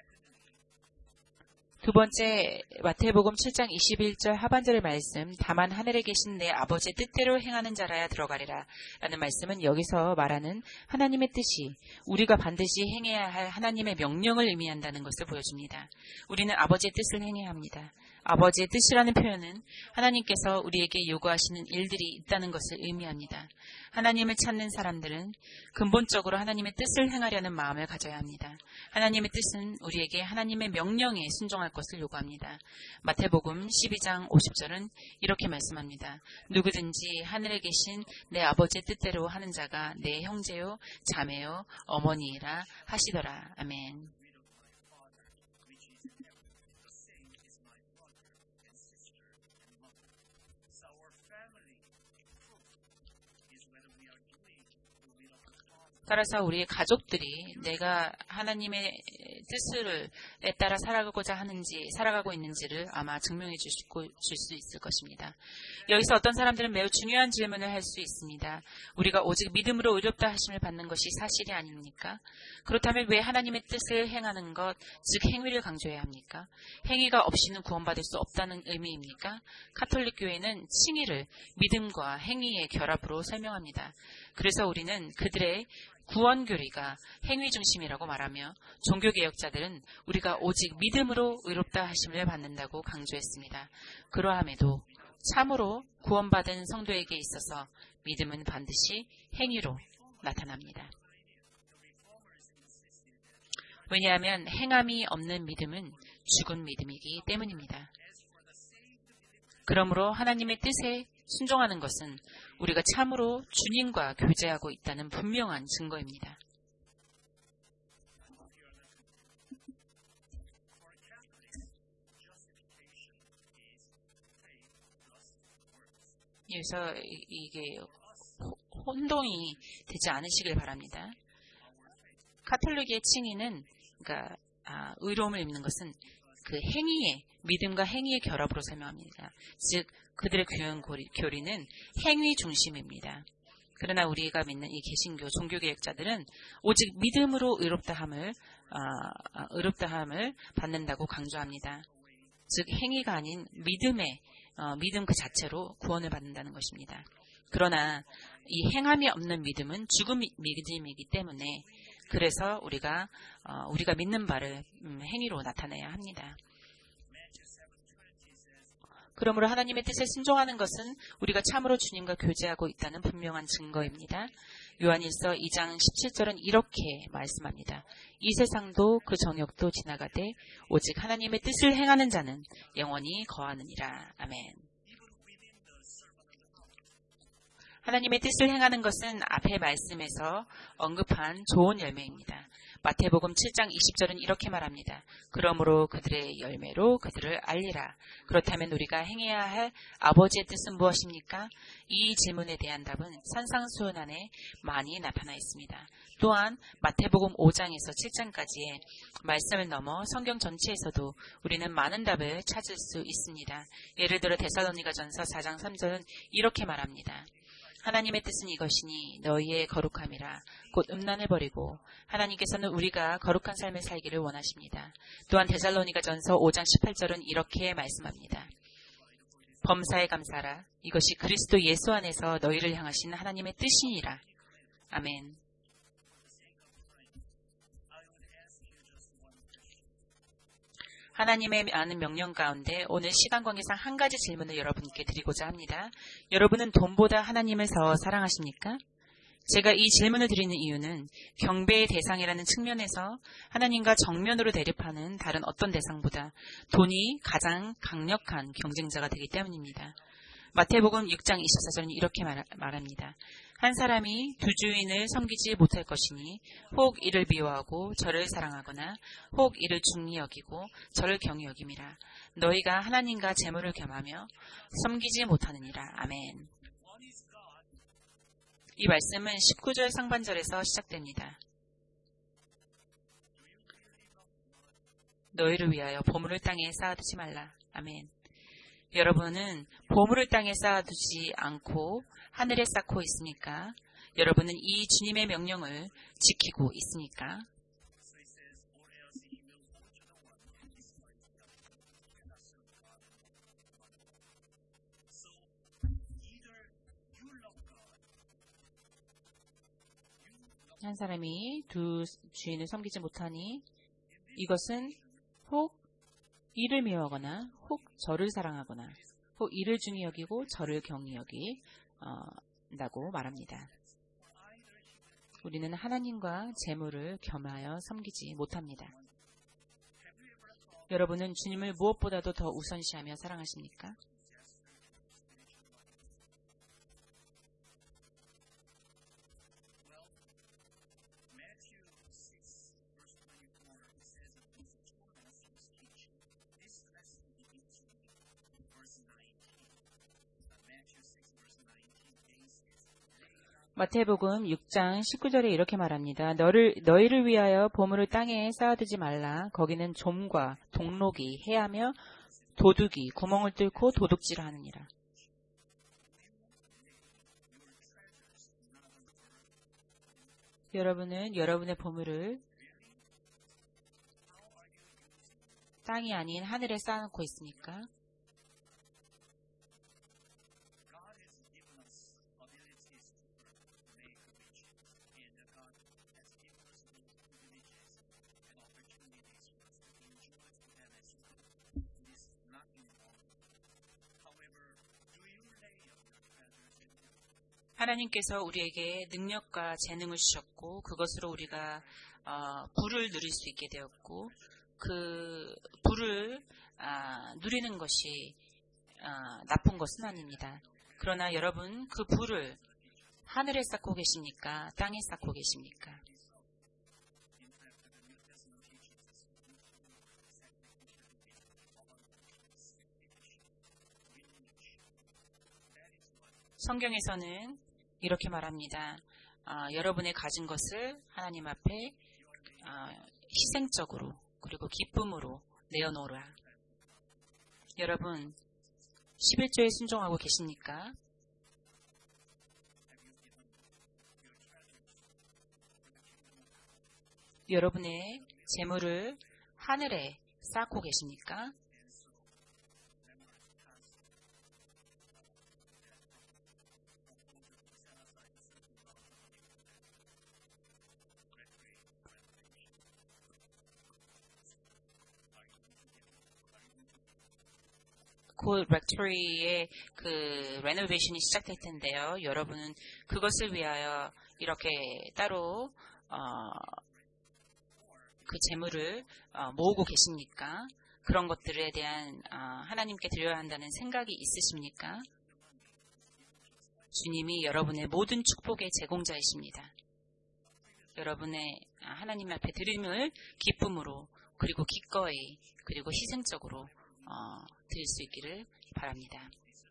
두 번째, 마태복음 7장 21절 하반절의 말씀, 다만 하늘에 계신 내 아버지의 뜻대로 행하는 자라야 들어가리라 라는 말씀은 여기서 말하는 하나님의 뜻이 우리가 반드시 행해야 할 하나님의 명령을 의미한다는 것을 보여줍니다. 우리는 아버지의 뜻을 행해야 합니다. 아버지의 뜻이라는 표현은 하나님께서 우리에게 요구하시는 일들이 있다는 것을 의미합니다. 하나님을 찾는 사람들은 근본적으로 하나님의 뜻을 행하려는 마음을 가져야 합니다. 하나님의 뜻은 우리에게 하나님의 명령에 순종할 것을 요구합니다. 마태복음 12장 50절은 이렇게 말씀합니다. 누구든지 하늘에 계신 내 아버지의 뜻대로 하는 자가 내 형제요 자매요 어머니라 하시더라. 아멘. 따라서 우리의 가족들이 내가 하나님의 뜻을 따라 살아가고자 하는지 살아가고 있는지를 아마 증명해 줄 수 있을 것입니다. 여기서 어떤 사람들은 매우 중요한 질문을 할 수 있습니다. 우리가 오직 믿음으로 의롭다 하심을 받는 것이 사실이 아닙니까? 그렇다면 왜 하나님의 뜻을 행하는 것, 즉 행위를 강조해야 합니까? 행위가 없이는 구원받을 수 없다는 의미입니까? 가톨릭 교회는 칭의를 믿음과 행위의 결합으로 설명합니다. 그래서 우리는 그들의 구원 교리가 행위 중심이라고 말하며 종교개혁자들은 우리가 오직 믿음으로 의롭다 하심을 받는다고 강조했습니다. 그러함에도 참으로 구원받은 성도에게 있어서 믿음은 반드시 행위로 나타납니다. 왜냐하면 행함이 없는 믿음은 죽은 믿음이기 때문입니다. 그러므로 하나님의 뜻에 순종하는 것은 우리가 참으로 주님과 교제하고 있다는 분명한 증거입니다. 그래서 이게 혼동이 되지 않으시길 바랍니다. 가톨릭의 칭의는 그러니까 의로움을 입는 것은 그 행위의 믿음과 행위의 결합으로 설명합니다. 즉 그들의 교연 교리는 행위 중심입니다. 그러나 우리가 믿는 이 개신교 종교개혁자들은 오직 믿음으로 의롭다함을 받는다고 강조합니다. 즉 행위가 아닌 믿음 그 자체로 구원을 받는다는 것입니다. 그러나 이 행함이 없는 믿음은 죽은 믿음이기 때문에 그래서 우리가 믿는 바를 행위로 나타내야 합니다. 그러므로 하나님의 뜻에 순종하는 것은 우리가 참으로 주님과 교제하고 있다는 분명한 증거입니다. 요한일서 2장 17절은 이렇게 말씀합니다. 이 세상도 그 정욕도 지나가되 오직 하나님의 뜻을 행하는 자는 영원히 거하느니라. 아멘. 하나님의 뜻을 행하는 것은 앞의 말씀에서 언급한 좋은 열매입니다. 마태복음 7장 20절은 이렇게 말합니다. 그러므로 그들의 열매로 그들을 알리라. 그렇다면 우리가 행해야 할 아버지의 뜻은 무엇입니까? 이 질문에 대한 답은 산상수훈 안에 많이 나타나 있습니다. 또한 마태복음 5장에서 7장까지의 말씀을 넘어 성경 전체에서도 우리는 많은 답을 찾을 수 있습니다. 예를 들어 데살로니가전서 4장 3절은 이렇게 말합니다. 하나님의 뜻은 이것이니 너희의 거룩함이라 곧 음란을 버리고 하나님께서는 우리가 거룩한 삶을 살기를 원하십니다. 또한 데살로니가전서 5장 18절은 이렇게 말씀합니다. 범사에 감사라 이것이 그리스도 예수 안에서 너희를 향하신 하나님의 뜻이니라. 아멘. 하나님의 많은 명령 가운데 오늘 시간 관계상 한 가지 질문을 여러분께 드리고자 합니다. 여러분은 돈보다 하나님을 더 사랑하십니까? 제가 이 질문을 드리는 이유는 경배의 대상이라는 측면에서 하나님과 정면으로 대립하는 다른 어떤 대상보다 돈이 가장 강력한 경쟁자가 되기 때문입니다. 마태복음 6장 24절은 이렇게 말합니다. 한 사람이 두 주인을 섬기지 못할 것이니 혹 이를 미워하고 저를 사랑하거나 혹 이를 중히 여기고 저를 경히 여김이라. 너희가 하나님과 재물을 겸하며 섬기지 못하느니라. 아멘. 이 말씀은 19절 상반절에서 시작됩니다. 너희를 위하여 보물을 땅에 쌓아두지 말라. 아멘. 여러분은 보물을 땅에 쌓아두지 않고 하늘에 쌓고 있습니까? 여러분은 이 주님의 명령을 지키고 있습니까? 한 사람이 두 주인을 섬기지 못하니 이것은 혹 이를 미워하거나 혹 저를 사랑하거나 혹 이를 중히 여기고 저를 경히 여긴다고 말합니다. 우리는 하나님과 재물을 겸하여 섬기지 못합니다. 여러분은 주님을 무엇보다도 더 우선시하며 사랑하십니까? 마태복음 6장 19절에 이렇게 말합니다. 너희를 위하여 보물을 땅에 쌓아두지 말라. 거기는 좀과 동록이 해하며 도둑이 구멍을 뚫고 도둑질을 하느니라. 여러분은 여러분의 보물을 땅이 아닌 하늘에 쌓아놓고 있습니까? 하나님께서 우리에게 능력과 재능을 주셨고 그것으로 우리가 부를 누릴 수 있게 되었고 그 부를 누리는 것이 나쁜 것은 아닙니다. 그러나 여러분 그 부를 하늘에 쌓고 계십니까? 땅에 쌓고 계십니까? 성경에서는 이렇게 말합니다. 여러분의 가진 것을 하나님 앞에 희생적으로 그리고 기쁨으로 내어놓으라. 여러분 11조에 순종하고 계십니까? 여러분의 재물을 하늘에 쌓고 계십니까? 곧 렉토리의 그 레노베이션이 시작될 텐데요. 여러분은 그것을 위하여 이렇게 따로 그 재물을 모으고 계십니까? 그런 것들에 대한 하나님께 드려야 한다는 생각이 있으십니까? 주님이 여러분의 모든 축복의 제공자이십니다. 여러분의 하나님 앞에 드림을 기쁨으로 그리고 기꺼이 그리고 희생적으로 드릴 수 있기를 바랍니다.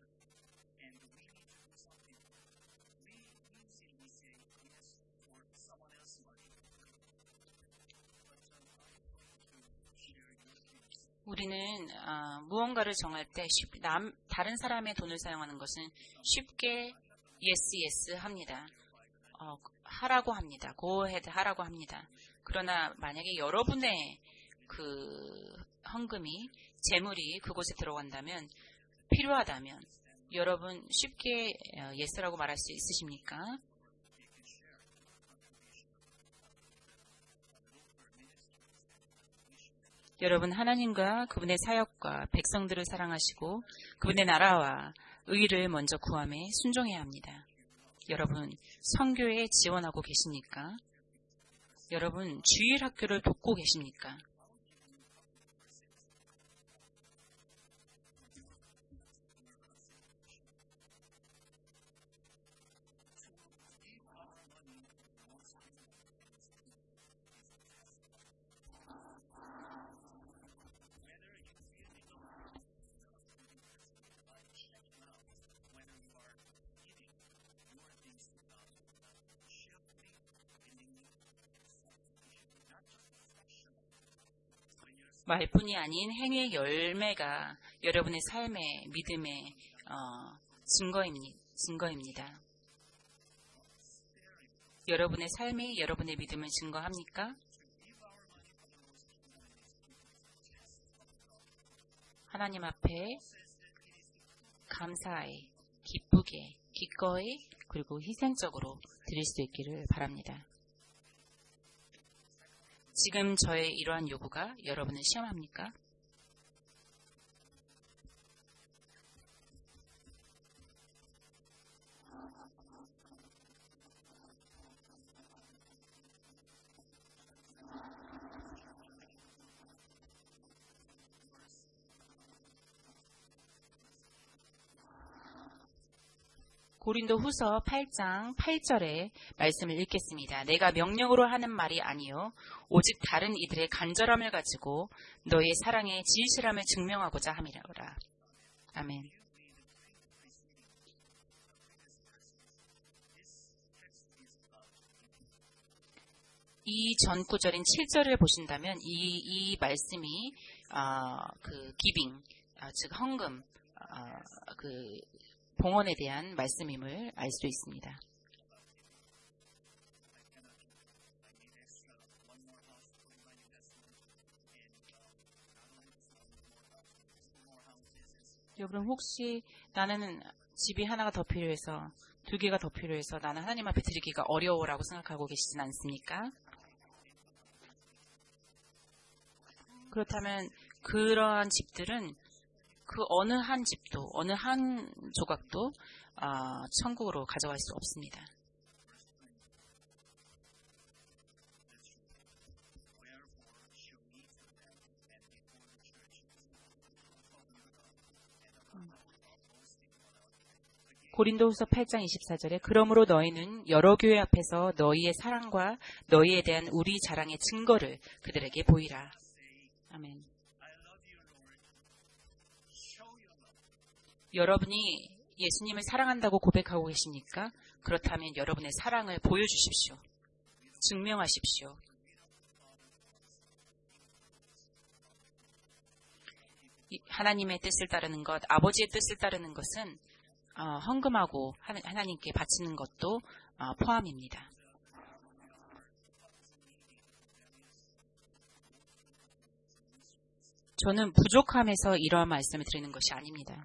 우리는 무언가를 정할 때 다른 사람의 돈을 사용하는 것은 쉽게 yes 합니다. 하라고 합니다. go ahead 하라고 합니다. 그러나 만약에 여러분의 그 헌금이 재물이 그곳에 들어간다면 필요하다면 여러분 쉽게 yes라고 말할 수 있으십니까? 여러분 하나님과 그분의 사역과 백성들을 사랑하시고 그분의 나라와 의를 먼저 구함에 순종해야 합니다. 여러분 선교에 지원하고 계십니까? 여러분 주일 학교를 돕고 계십니까? 말뿐이 아닌 행위의 열매가 여러분의 삶의 믿음의 증거입니다. 여러분의 삶이 여러분의 믿음을 증거합니까? 하나님 앞에 감사히, 기쁘게, 기꺼이 그리고 희생적으로 드릴 수 있기를 바랍니다. 지금 저의 이러한 요구가 여러분을 시험합니까? 고린도후서 8장 8절의 말씀을 읽겠습니다. 내가 명령으로 하는 말이 아니요 오직 다른 이들의 간절함을 가지고 너의 사랑의 진실함을 증명하고자 함이라. 아멘. 이 전 구절인 7절을 보신다면 이 말씀이 기빙, 즉 헌금, 봉헌에 대한 말씀임을 알 수 있습니다. 여러분 혹시 나는 집이 하나가 더 필요해서 2개가 더 필요해서 나는 하나님 앞에 드리기가 어려워라고 생각하고 계시진 않습니까? 그렇다면 그러한 집들은 그 어느 한 집도 어느 한 조각도 천국으로 가져갈 수 없습니다. 고린도후서 8장 24절에 그러므로 너희는 여러 교회 앞에서 너희의 사랑과 너희에 대한 우리 자랑의 증거를 그들에게 보이라. 아멘. 여러분이 예수님을 사랑한다고 고백하고 계십니까? 그렇다면 여러분의 사랑을 보여주십시오. 증명하십시오. 하나님의 뜻을 따르는 것, 아버지의 뜻을 따르는 것은 헌금하고 하나님께 바치는 것도 포함입니다. 저는 부족함에서 이러한 말씀을 드리는 것이 아닙니다.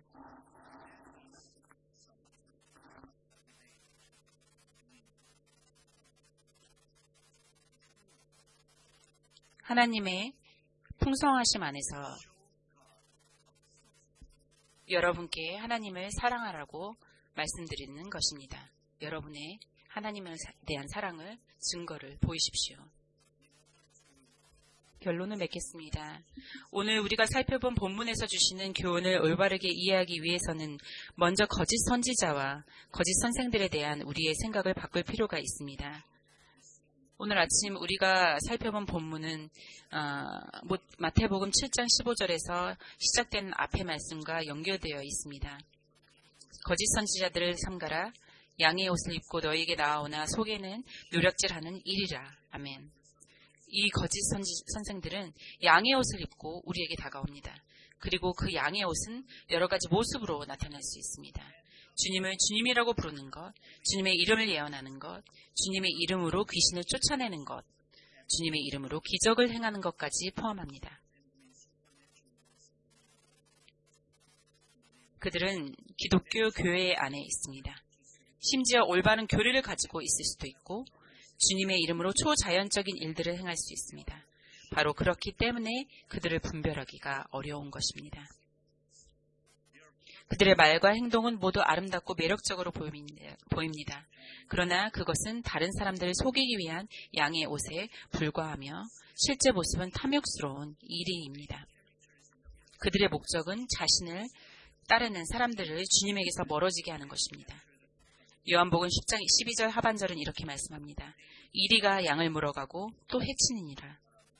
하나님의 풍성하심 안에서 여러분께 하나님을 사랑하라고 말씀드리는 것입니다. 여러분의 하나님에 대한 사랑을 증거를 보이십시오. 결론을 맺겠습니다. 오늘 우리가 살펴본 본문에서 주시는 교훈을 올바르게 이해하기 위해서는 먼저 거짓 선지자와 거짓 선생들에 대한 우리의 생각을 바꿀 필요가 있습니다. 오늘 아침 우리가 살펴본 본문은 마태복음 7장 15절에서 시작된 앞의 말씀과 연결되어 있습니다. 거짓 선지자들을 삼가라. 양의 옷을 입고 너희에게 나아오나 속에는 노략질하는 일이라. 아멘. 이 거짓 선생들은 양의 옷을 입고 우리에게 다가옵니다. 그리고 그 양의 옷은 여러 가지 모습으로 나타날 수 있습니다. 주님을 주님이라고 부르는 것, 주님의 이름을 예언하는 것, 주님의 이름으로 귀신을 쫓아내는 것, 주님의 이름으로 기적을 행하는 것까지 포함합니다. 그들은 기독교 교회 안에 있습니다. 심지어 올바른 교리를 가지고 있을 수도 있고 주님의 이름으로 초자연적인 일들을 행할 수 있습니다. 바로 그렇기 때문에 그들을 분별하기가 어려운 것입니다. 그들의 말과 행동은 모두 아름답고 매력적으로 보입니다. 그러나 그것은 다른 사람들을 속이기 위한 양의 옷에 불과하며 실제 모습은 탐욕스러운 일인입니다. 그들의 목적은 자신을 따르는 사람들을 주님에게서 멀어지게 하는 것입니다. 요한복음 10장 12절 하반절은 이렇게 말씀합니다. 이리가 양을 물어가고 또 해치느니라.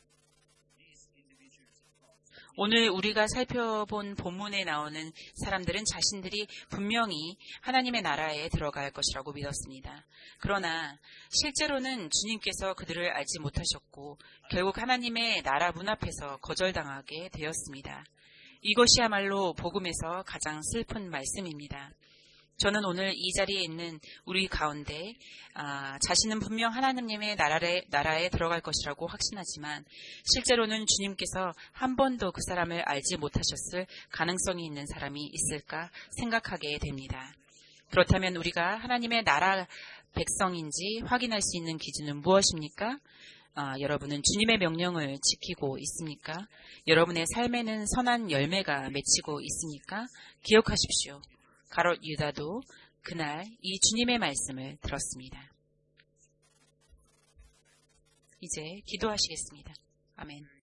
오늘 우리가 살펴본 본문에 나오는 사람들은 자신들이 분명히 하나님의 나라에 들어갈 것이라고 믿었습니다. 그러나 실제로는 주님께서 그들을 알지 못하셨고 결국 하나님의 나라 문 앞에서 거절당하게 되었습니다. 이것이야말로 복음에서 가장 슬픈 말씀입니다. 저는 오늘 이 자리에 있는 우리 가운데 자신은 분명 하나님의 나라에 들어갈 것이라고 확신하지만 실제로는 주님께서 한 번도 그 사람을 알지 못하셨을 가능성이 있는 사람이 있을까 생각하게 됩니다. 그렇다면 우리가 하나님의 나라 백성인지 확인할 수 있는 기준은 무엇입니까? 여러분은 주님의 명령을 지키고 있습니까? 여러분의 삶에는 선한 열매가 맺히고 있습니까? 기억하십시오. 가롯 유다도 그날 이 주님의 말씀을 들었습니다. 이제 기도하시겠습니다. 아멘.